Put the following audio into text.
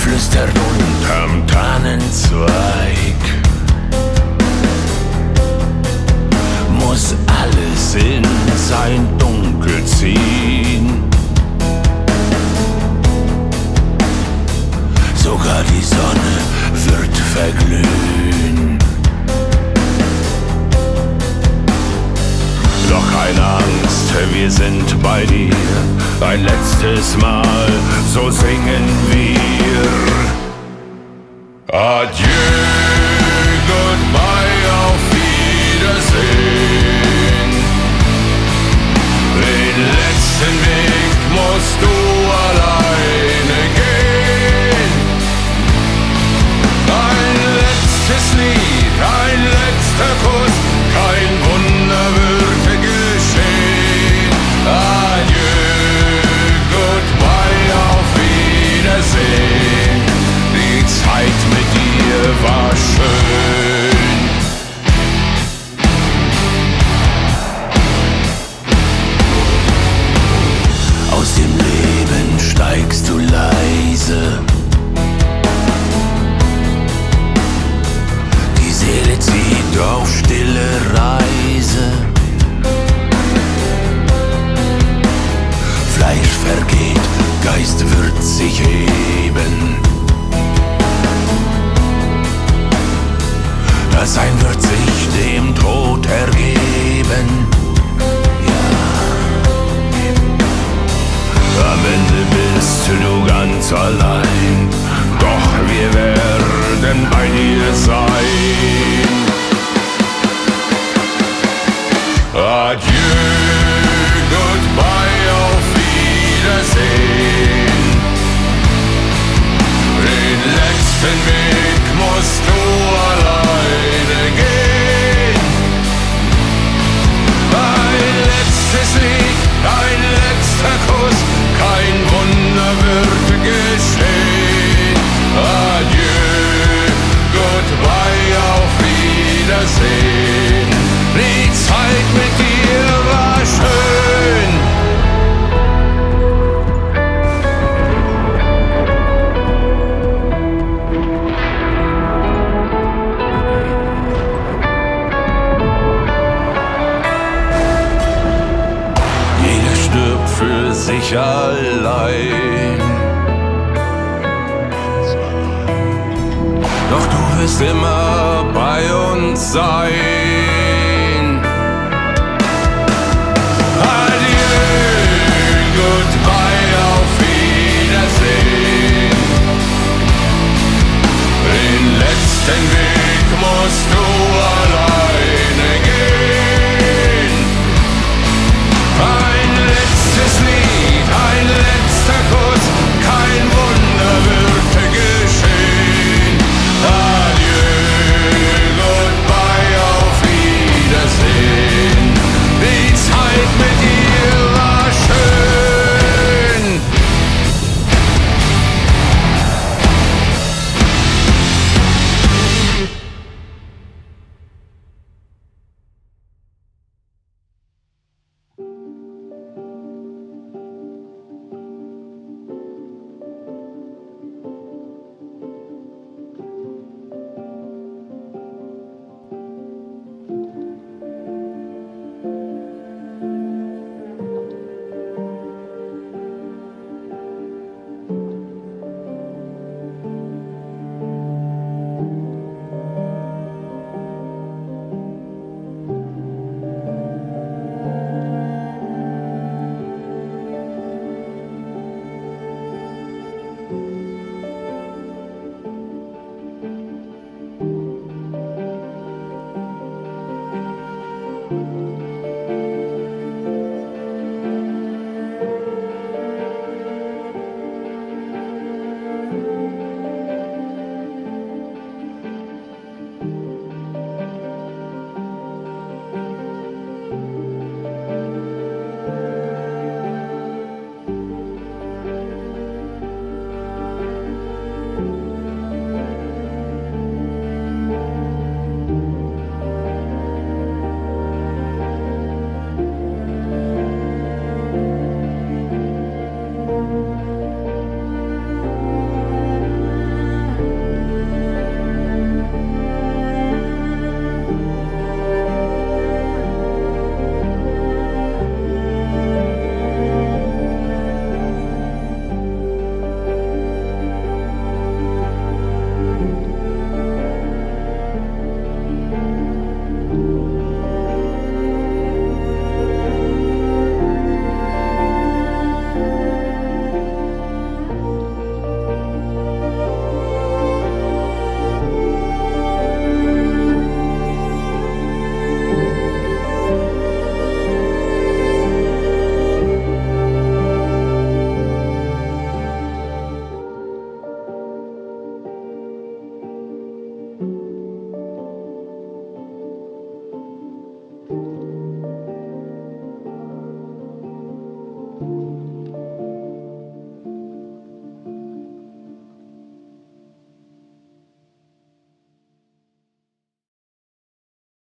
flüstert unterm Tannenzweig. Muss alles in sein Dunkel ziehen. Sogar die Sonne wird verglühen. Doch keine Angst, wir sind bei dir. Ein letztes Mal, so singen wir. Adieu, goodbye, auf Wiedersehen. Den letzten Weg musst du alleine gehen. Ein letztes Lied, ein letzter Kuss, kein Wunder wird geschehen. Adieu, goodbye, auf Wiedersehen. Die Zeit mit dir war schön. Aus dem Leben steigst du leise. Die Seele zieht auf stille Reise. Fleisch vergeht, Geist wird sich heben. Das Sein wird sich dem Tod ergeben. Ja. Am Ende bist du ganz allein, doch wir werden bei dir sein. Adieu, goodbye, auf Wiedersehen. Den letzten Weg musst du alleine gehen. Ein letztes Lied, ein letzter Kuss, kein Wunder wird geschehen. Adieu, goodbye, auf Wiedersehen. Die Zeit mit dir war schön. Jeder stirbt für sich allein. Doch du wirst immer bei uns sein.